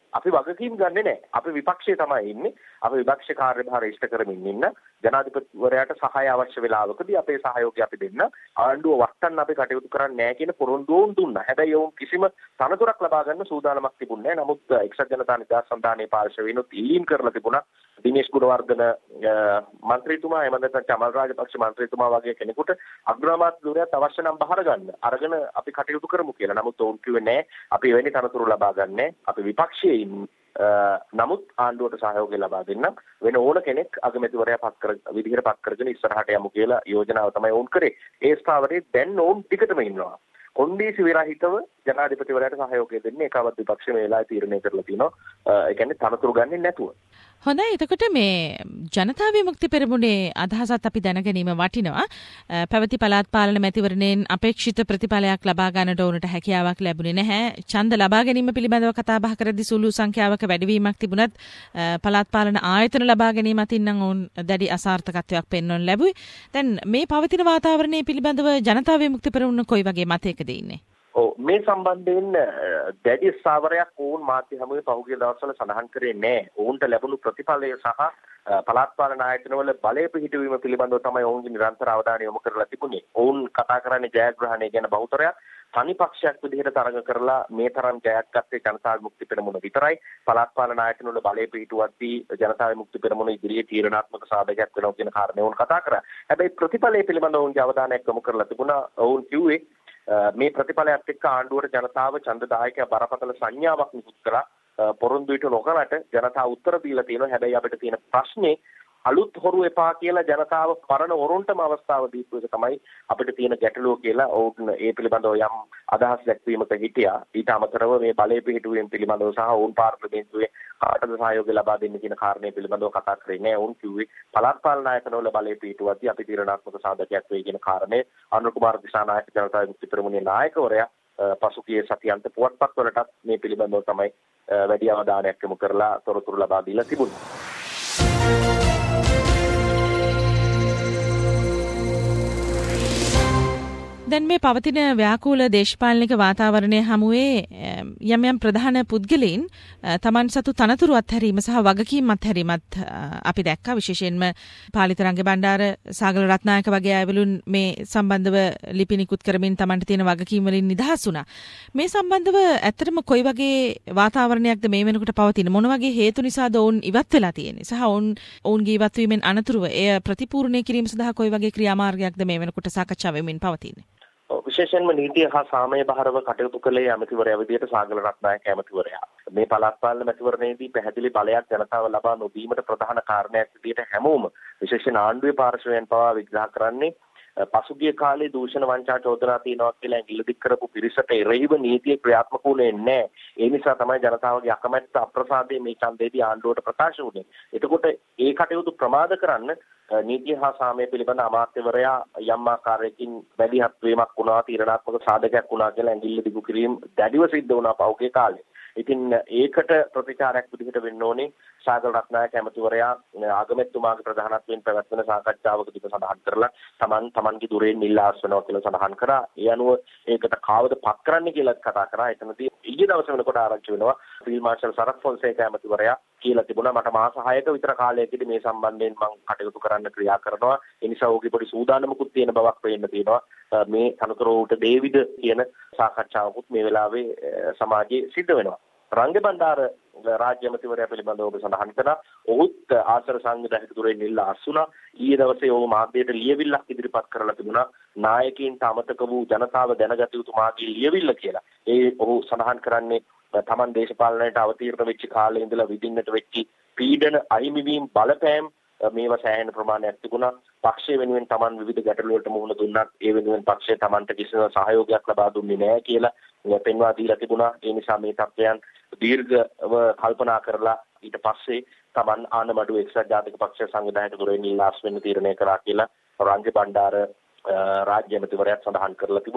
අපි වගකීම් ගන්නෙ නැහැ. අපි විපක්ෂයේ තමයි ඉන්නේ. අපි විපක්ෂ කාර්යභාරය ඉෂ්ට කරමින් ඉන්න. ජනාධිපතිවරයාට සහාය අවශ්‍ය වෙලාවකදී අපේ සහයෝගය අපි දෙන්න. ආණ්ඩුව වටන්න අපි කටයුතු කරන්නේ නැහැ කියන පොරොන්දුව දුන්නා. හැබැයි ඔවුන් කිසිම තනතුරක් ලබා ගන්න සූදානමක් තිබුණේ නැහැ. නමුත් එක්සත් ජනතා නිදහස් සන්ධානයේ පාර්ශවයෙන්ුත් ඉල්ලීම් කරලා තිබුණා. දිනේෂ් ගුණවර්ධන මන්ත්‍රීතුමා එහෙම නැත්නම් චමල් රාජපක්ෂ මන්ත්‍රීතුමා වගේ කෙනෙකුට අග්‍රාමාත්‍ය ධුරයත් අවශ්‍ය නම් බහර ගන්න. අරගෙන අපි කටයුතු කරමු කියලා. නමුත් ඔවුන් කිව්වේ නැහැ. අපි එවැනි තනතුරු ලබා ගන්නෑ. අපි විපක්ෂයේ නමුත් ආණ්ඩුවට සහයෝගය ලබා දෙන්න වෙන ඕන කෙනෙක් අගමැතිවරයා පත් කර විදිහට පත් කරගෙන ඉස්සරහට යමු කියලා යෝජනාව තමයි වුන් කරේ. ඒ ස්ථාවරයේ දැන් ඕන් ටිකටම ඉන්නවා. කොන්දේසි විරහිතව ජනාධිපතිවරයාට සහයෝගය දෙන්නේ ඒකවත් විපක්ෂ මේ වෙලාවේ තීරණය කරලා තිනවා. ඒ කියන්නේ තනතුරු ගන්නේ නැතුව. හොඳයි. එතකොට මේ ජනතා විමුක්ති පෙරමුණේ අදහසත් අපි දැනගැනීම වටිනවා. පැවති පළාත් පාලන මැතිවරණයෙන් අපේක්ෂිත ප්‍රතිඵලයක් ලබා ගන්නට ඕනට හැකියාවක් ලැබුණේ නැහැ. ඡන්ද ලබා ගැනීම පිළිබඳව කතා බහ කරද්දී සුළු සංඛ්‍යාවක වැඩිවීමක් තිබුණත් පළාත් පාලන ආයතන ලබා ගැනීම අතින් නම් ඔවුන් දැඩි අසාර්ථකත්වයක් පෙන්වන්න ලැබුයි. දැන් මේ පවතින වාතාවරණය පිළිබඳව ජනතා විමුක්ති පෙරමුණ කොයි වගේ මතයකද ඉන්නේ? ඔව් මේ සම්බන්ධයෙන් දැඩි ස්ථාවරයක් වුන් මාධ්‍ය හමුවේ පහුගිය දවස්වල සඳහන් කරේ නැහැ. ඔවුන්ට ලැබුණු ප්‍රතිඵලය සහ පළාත් පාලන ආයතනවල බලය පිහිටවීම පිළිබඳව තමයි ඔවුන්ගේ නිරන්තර අවධානය යොමු කරලා තිබුණේ. ඔවුන් කතා කරන්නේ ජයග්‍රහණය ගැන බහුතරයක්. තනි පක්ෂයක් විදිහට තරඟ කරලා මේ තරම් ජයක් ගත්තේ ජනතා විමුක්ති පෙරමුණ විතරයි. පළාත් පාලන ආයතනවල බලය පිහිටුවද්දී ජනතා විමුක්ති පෙරමුණ ඉදිරියේ තීරණාත්මක සාධකයක් වෙනවා කියන කාරණේ ඔවුන් කතා කරා. හැබැයි ප්‍රතිඵලය පිළිබඳව ඔවුන්ගේ අවධානයක් යොමු කරලා තිබුණා. ඔවුන් කිව්වේ මේ ප්‍රතිඵලයත් එක්ක ආණ්ඩුවට ජනතාව ඡන්දදායකයා බරපතල සංඥාවක් නිකුත් කළා. පොරොන්දුයට නොකරට ජනතාව උත්තර දීලා තියෙනවා. හැබැයි අපිට තියෙන ප්‍රශ්නේ අලුත් හොරු එපා කියලා ජනතාව පරණ හොරුන්ටම අවස්ථාව දීපු එක තමයි අපිට තියෙන ගැටලුව කියලා ඔවුන් ඒ පිළිබඳව යම් අදහස් දැක්වීමක හිටියා. ඊට අමතරව මේ බලය පිහිටුවීම පිළිබඳව සහ ඔවුන් පාර්ලිමේන්තුවේ කාටද සහයෝගය ලබා දෙන්නේ කියන කාරණේ පිළිබඳව කතා කරේ නෑ. ඔවුන් කිව්වේ පළාත් පාලන ආයතනවල බලය පිහිටුවද්දී අපි තීරණාත්මක සාධකයක් වෙයි කියන කාරණේ අනුර කුමාර දිසානායක ජනතා විමුක්ති පෙරමුණේ නායකවරයා පසුගිය සතියන්ත පුවත්පත් වලටත් මේ පිළිබඳව තමයි වැඩි අවධානයක් යොමු කරලා තොරතුරු ලබා දීලා තිබුණේ. දැන් මේ පවතින ව්‍යාකූල දේශපාලනික වාතාවරණය හමුවේ යම් යම් ප්‍රධාන පුද්ගලයන් තමන් සතු තනතුරු අත්හැරීම සහ වගකීම් අත්හැරීමත් අපි දැක්කා. විශේෂයෙන්ම පාලිත රංග බණ්ඩාර සාගල රත්නායක වගේ අයවලුන් මේ සම්බන්ධව ලිපි නිකුත් කරමින් තමන්ට තියෙන වගකීම් වලින් නිදහස් වුණා. මේ සම්බන්ධව ඇත්තටම කොයි වගේ වාතාවරණයක්ද මේ වෙනකොට පවතින? මොන වගේ හේතු නිසාද ඔවුන් ඉවත් වෙලා තියෙන්නේ? සහ ඔවුන් ඔවුන්ගේ ඉවත් වීමෙන් අනතුරුව එය ප්‍රතිපූර්ණය කිරීම සඳහා කොයි වගේ ක්‍රියාමාර්ගයක්ද මේ වෙනකොට සාකච්ඡා වෙමින් පවතින්නේ? විශේෂයෙන්ම නීතිය හා සාමය බහරව කටයුතු කළේ ඇමතිවරයා විදියට සාගල රත්නායක ඇමතිවරයා. මේ පළාත් පාලන මැතිවරණයේදී පැහැදිලි බලයක් ජනතාව ලබා නොදීමට ප්‍රධාන කාරණයක් විදියට හැමෝම විශේෂයෙන් ආණ්ඩුවේ පාර්ශවයෙන් පවා විග්‍රහ කරන්නේ පසුගිය කාලේ දූෂණ වංචා චෝදනා තියෙනවා කියලා ඇඟිල්ල දික් කරපු පිරිසට එරෙහිව නීතිය ක්‍රියාත්මක වුණේ නැහැ. ඒ නිසා තමයි ජනතාවගේ අකමැත්ත අප්‍රසාදයේ මේ ඡන්දේදී ආණ්ඩුවට ප්‍රකාශ වුණේ. එතකොට ඒ කටයුතු ප්‍රමාද කරන්න නීතිය හා සාමය පිළිබඳ අමාත්‍යවරයා යම් ආකාරයකින් වැඩිහත් වීමක් වුණා, තීරණාත්මක සාධකයක් වුණා කියලා ඇඟිල්ල දිගු කිරීම දැඩිව සිද්ධ වුණා පහුගිය කාලේ. ඉතින් ඒකට ප්‍රතිචාරයක් විදිහට වෙන්න ඕනේ සාගල රත්නායක ඇමතිවරයා ආගමැතිතුමාගේ ප්‍රධානත්වයෙන් පැවැත්වෙන සාකච්ඡාවකදී සඳහන් කරලා තමන් තමන්ගේ දුරෙන් ඉල්ලා අස්වනවා කියලා සඳහන් කරා. ඒ අනුව ඒකට කාවද පත් කරන්න කියලා කතා කරා. එතනදී ඊයේ දවසේ වෙනකොට ආරංචි වෙනවා ෆීල්ඩ් මාර්ෂල් සරත් ෆොන්සේකා ඇමතිවරයා කියලා තිබුණා මට මාස හයක විතර කාලයකදී මේ සම්බන්ධයෙන් මම කටයුතු කරන්න ක්‍රියා කරනවා. ඒ නිසා ඔහුගේ පොඩි සූදානමකුත් තියෙන බවක් පේන්න තියෙනවා. මේ තනතුරට දේවිද කියන සාකච්ඡාවකුත් මේ වෙලාවේ සමාජයේ සිද්ධ වෙනවා. රංග බණ්ඩාර රාජ්‍ය ඇමතිවරයා පිළිබඳව ඔබ සඳහන් කළා. ඔහුත් ආශ්‍රය සංවිධායක දුරෙන් ඉල්ලා අස්ුණා. ඊයේ දවසේ ඔහු මාධ්‍යයට ලියවිල්ලක් ඉදිරිපත් කරලා තිබුණා. නායකයින්ට අමතක වූ ජනතාව දැනගත යුතු මාගේ ලියවිල්ල කියලා. ඒ ඔහු සඳහන් කරන්නේ තමන් දේශපාලනයට අවතීර්ණ වෙච්ච කාලේ ඉඳලා විඳින්නට වෙච්ච පීඩන අහිමිවීම බලපෑම් මේවා සෑහෙන ප්‍රමාණයක් තිබුණා. පක්ෂය වෙනුවෙන් තමන් විවිධ ගැටලු වලට මුහුණ දුන්නත් ඒ වෙනුවෙන් පක්ෂය තමන්ට කිසිම සහයෝගයක් ලබා දුන්නේ නැහැ කියලා පෙන්වා දීලා තිබුණා. ඒ නිසා මේ තත්ත්වයන් දීර්ඝව කල්පනා කරලා ඊට පස්සේ තමන් ආනමඩුව එක්සත් ජාතික පක්ෂ සංවිධායක දුරෙන් ඉල්ලාස් වෙන්න තීරණය කරා කියලා රංග බණ්ඩාර රාජ්‍ය ඇමතිවරයාත් සඳහන් කරලා තිබුණා.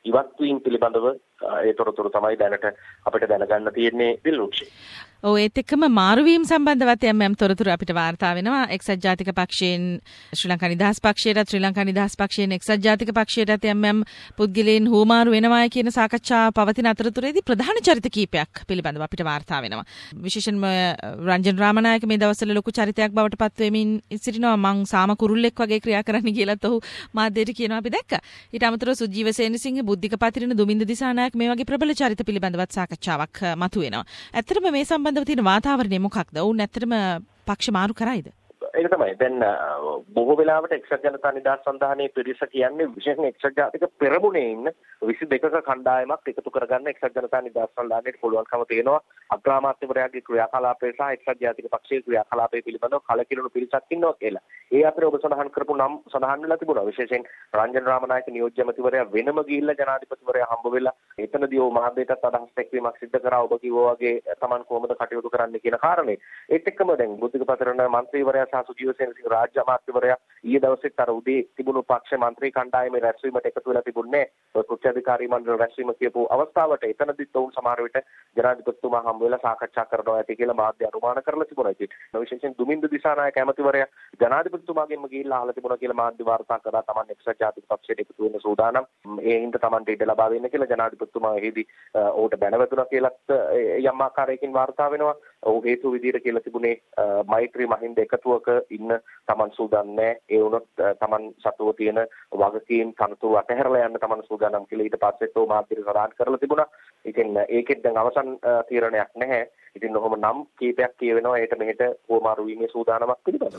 ඉවත් වීම පිළිබඳව ඒ තොරතුරු තමයි දැනට අපිට දැනගන්න තියෙන්නේ දිල්රුක්ෂි. ඔව් ඒත් එක්කම මාරුවීම් සම්බන්ධවත් යම් යම් තොරතුරු අපිට වාර්තා වෙනවා. එක්සත් ජාතික පක්ෂයෙන් ශ්‍රී ලංකා නිදහස් පක්ෂයට, ශ්‍රී ලංකා නිදහස් පක්ෂයෙන් එක්සත් ජාතික පක්ෂයට යම් යම් පුද්ගලයන් හුවමාරු වෙනවා කියන සාකච්ඡා පවතින අතරතුරේදී ප්‍රධාන චරිත කීපයක් පිළිබඳව අපිට වාර්තා වෙනවා. විශේෂයෙන්ම රංජන් රාමනායක මේ දවස්වල ලොකු චරිතයක් බවට පත් වෙමින් සිටිනවා. මං සාම කුරුල්ලෙක් වගේ ක්‍රියා කරන්න කියලාත් ඔහු මාධ්‍යයට කියනවා අපි දැක්කා. ඊට අමතරව සුජීව සේනසිංහ, බුද්ධික පතිරණ, දුමින්ද දිසානායක මේ වගේ ප්‍රබල චරිත පිළිබඳවත් සාකච්ඡාවක් මතුවෙනවා. ඇත්තටම මේ සම්බන්ධව තියෙන වාතාවරණය මොකක්ද? ඔවුන් ඇත්තටම පක්ෂ මාරු කරයිද? ඒක තමයි. දැන් බොහෝ වෙලාවට එක්සත් ජනතා නිදහස් සන්ධානයේ පිරිස කියන්නේ විශේෂයෙන් එක්සත් ජාතික පෙරමුණේ ඉන්න විසි දෙකක කණ්ඩායමක් එකතු කරගන්න එක්සත් ජනතා නිදහස් සන්ධානයට පුළුවන්කම තියෙනවා. අග්‍රාමාත්‍යවරයාගේ ක්‍රියාකලාපය සහ එක්සත් ජාතික පක්ෂයේ ක්‍රියාකලාපය පිළිබඳව කලකිරුණු පිරිසක් ඉන්නවා කියලා. ඒ අතරේ ඔබ සඳහන් කරපු නම් සඳහන් වෙලා තිබුණා. විශේෂයෙන් රංජන් රාමනායක නියෝජ්‍ය ඇමතිවරයා වෙනම ගිහිල්ලා ජනාධිපතිවරයා හම්බ වෙලා එතනදී ඔව් මහදේටත් අදහස් දැක්වීමක් සිදු කරා. ඔබ කිව්වා වගේ Taman කොහොමද කටයුතු කරන්න කියන කාරණේ. ඒත් එක්කම දැන් බුද්ධික පතිරණ මන්ත්‍රීවරයා සහ සුජීව සේනසිංහ රාජ්‍ය අමාත්‍යවරයා ඊයේ දවසේත් අර උදේ තිබුණු පක්ෂ මන්ත්‍රී කණ්ඩායමේ රැස්වීමට එකතු වෙලා තිබුණේ කෘත්‍යාධිකාරී මණ්ඩල රැස්වීම කියපු අවස්ථාවට එතනදිත් ඔවුන් සමහර විට ජනාධිපතිතුමා හම්බ වෙලා සාකච්ඡා කරනවා ඇති කියලා මාධ්‍ය අනුමාන කරලා තිබුණා. ඉතින් විශේෂයෙන් දුමින්ද දිසානායක ඇමතිවරයා ජනාධිපතිතුමාගෙන්ම ගිහිල්ලා අහලා තිබුණා කියලා මාධ්‍ය වාර්තා කරා. Taman එක්සත් ජාතික පක්ෂයට එකතු වෙන්න සූදානම්. ඒ හින්දා Tamanට ඉඩ ලබා දෙන්න කියලා ජනාධිපතිතුමා එහිදී ඔහුට බැනවැදුණා කියලාත් යම් ආකාරයකින් වාර්තා වෙනවා. ඔහු හේතු විදියට කියලා තිබුණේ මෛත්‍රී මහින්ද එකතුවක ඉන්න Taman සූදානම් නැහැ. ඒ වුණොත් Taman සතුව තියෙන වගකීම් තනතුරු අතහැරලා යන්න Taman සූදානම් කියලා ඊට පස්සෙත් ඔහු මාධ්‍යට සඳහන් කරලා තිබුණා. ඉතින් ඒකෙත් දැන් අවසන් තීරණයක් නැහැ. ඉතින් ඔහොම නම් කීපයක් කියවෙනවා ඒට මෙහෙට හුවමාරු වීමේ සූදානමක් පිළිබඳව.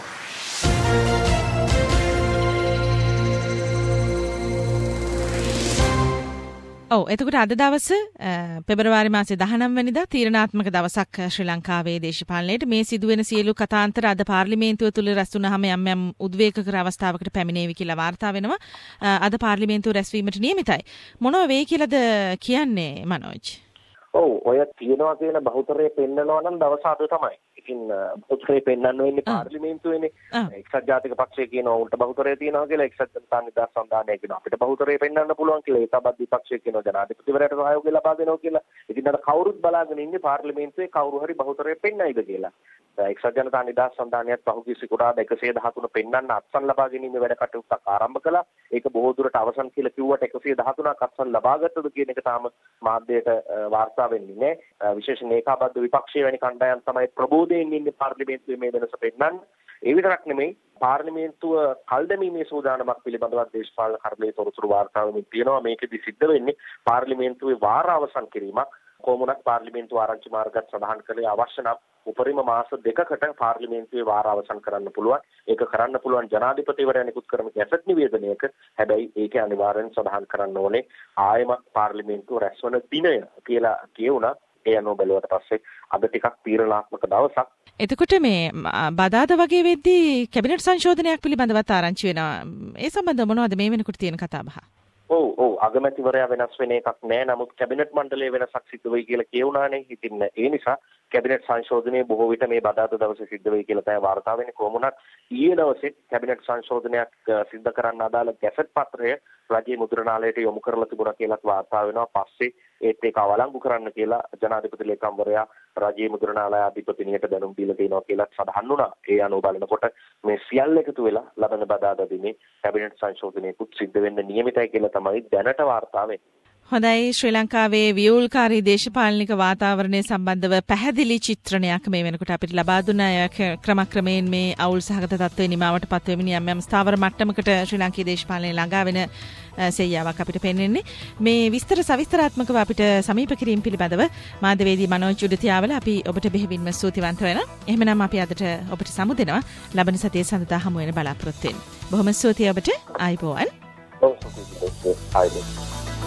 ඔව් එතකොට අද දවස පෙබරවාරි මාසේ දහනවය වෙනිදා තීරණාත්මක දවසක් ශ්‍රී ලංකාවේ දේශපාලනයේට. මේ සිදුවෙන සියලු කතාන්තර අද පාර්ලිමේන්තුව තුල රැස් වුණාම යම් යම් උද්වේගකර අවස්ථාවකට පැමිණේවි කියලා වාර්තා වෙනවා. අද පාර්ලිමේන්තුව රැස්වීමට නියමිතයි. මොනවා වෙයි කියලාද කියන්නේ මනෝජ්? ඔව් ඔය කියනවා කියන බහුතරය පෙන්නනවා නම් දවස අද තමයි. ඉතින් බහුතරය පෙන්වන්න වෙන්නේ පාර්ලිමේන්තුවේනේ. එක්සත් ජාතික පක්ෂය කියනවා උන්ට බහුතරය තියෙනවා කියලා. එක්සත් ජනතා නිදහස් සන්ධානය කියනවා අපිට බහුතරය පෙන්වන්න පුළුවන් කියලා. ඒකබද්දි පක්ෂය කියනවා ජනාධිපතිවරයාට සහයෝගය ලබා දෙනවා කියලා. ඉතින් අර කවුරුත් බලාගෙන ඉන්නේ පාර්ලිමේන්තුවේ කවුරු හරි බහුතරය පෙන්නයිද කියලා. එක්සත් ජනතා නිදහස් සන්ධානයත් පහුගිය සිකුරාදා එකසිය දහතුන පෙන්වන්න අත්සන් ලබා ගැනීමේ වැඩ කටයුත්තක් ආරම්භ කළා. ඒක බොහෝ දුරට අවසන් කියලා කිව්වට එකසිය දහතුනක් අත්සන් ලබාගත්තද කියන එක තාම මාධ්‍යයට වාර්තා වෙන්නේ නැහැ. විශේෂයෙන් ඒකාබද්ධ විපක්ෂයේ වැනි කණ්ඩායම් තමයි ප්‍රබෝධයෙන් ඉන්නේ පාර්ලිමේන්තුවේ මේ වෙනස පෙන්වන්න. ඒ විතරක් නෙමෙයි පාර්ලිමේන්තුව කල් දැමීමේ සූදානමක් පිළිබඳව දේශපාලන කර්මයේ තොරතුරු වාර්තා වෙමින් තියෙනවා. මේකෙදි සිද්ධ වෙන්නේ පාර්ලිමේන්තුවේ වාර අවසන් කිරීමක්. කොමුණක් පාර්ලිමේන්තුව ආරංචි මාර්ගත් සඳහන් කළේ අවශ්‍ය නම් උපරිම මාස දෙකකට පාර්ලිමේන්තුවේ වාර අවසන් කරන්න පුළුවන්. ඒක කරන්න පුළුවන් ජනාධිපතිවරයා නිකුත් කරන ගැසට් නිවේදනයක. හැබැයි ඒක අනිවාර්යෙන් සඳහන් කරන්න ඕනේ ආයමත් පාර්ලිමේන්තුව රැස්වන දිනය කියලා කියුණා. ඒ අනුව බැලුවට පස්සේ අද ටිකක් තීරණාත්මක දවසක්. එතකොට මේ බදාදා වගේ වෙද්දී කැබිනට් සංශෝධනයක් පිළිබඳවත් ආරංචි වෙනවා. ඒ සම්බන්ධව මොනවද මේ වෙනකොට තියෙන කතාබහ? ඔව් ඔව් අගමැතිවරයා වෙනස් වෙන එකක් නෑ. නමුත් කැබිනට් මණ්ඩලයේ වෙනසක් සිදු වෙයි කියලා කියුණානේ. ඉතින් ඒ නිසා කැබිනට් සංශෝධනයේ බොහෝ විට මේ බදාදා දවසේ සිද්ධ වෙයි කියලා තමයි වාර්තා වෙන්නේ. කොහොම වුණත් ඊයේ දවසේ කැබිනට් සංශෝධනයක් සිද්ධ කරන්න අදාළ ගැසට් පත්‍රය රජයේ මුද්‍රණාලයට යොමු කරලා තිබුණා කියලාත් වාර්තා වෙනවා. පස්සේ ඒත් ඒක අවලංගු කරන්න කියලා ජනාධිපති ලේකම්වරයා රජයේ මුද්‍රණාලය අධිපතිනියට දැනුම් දීලා තියෙනවා කියලාත් සඳහන් වුණා. ඒ අනුව බලනකොට මේ සියල්ල එකතු වෙලා ලබන බදාදා දිනේ කැබිනට් සංශෝධනයකුත් සිද්ධ වෙන්න නියමිතයි කියලා තමයි දැනට වාර්තා වෙන්නේ. හොඳයි ශ්‍රී ලංකාවේ ව්‍යුල්කාරී දේශපාලනික වාතාවරණය සම්බන්ධව පැහැදිලි චිත්‍රණයක් මේ වෙනකොට අපිට ලබා දුන්න ක්‍රමක්‍රමයෙන් මේ අවුල් සහගත තත්ත්වයේ නිමාවට පත් වෙමින් යම් යම් ස්ථාවර මට්ටමකට ශ්‍රී ලාංකීය දේශපාලනයේ ළඟා වෙන සෙයියාවක් අපිට පෙන්වන්නේ. මේ විස්තර සවිස්තරාත්මකව අපිට සමීප කිරීම පිළිබඳව මාධ්‍යවේදී මනෝජ් උඩතියාවල අපි ඔබට බෙහෙවින්ම ස්තුතිවන්ත වෙනවා. එහෙමනම් අපි අදට ඔබට සමු දෙනවා. ලබන සතියේ සඳුදා හමු වෙන බලාපොරොත්තු වෙන්න. බොහොම ස්තුතියි ඔබට. ආයිබෝවන්. ඔව් ස්තුතියි. ආයිබෝවන්.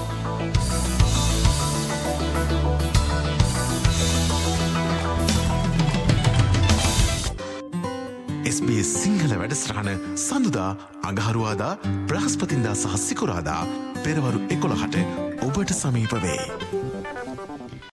එස් බී එස් සිංහල වැඩසටහන සඳුදා අඟහරුවාදා බ්‍රහස්පතින්දා සහ සිකුරාදා පෙරවරු එකොළහට ඔබට සමීප වේ.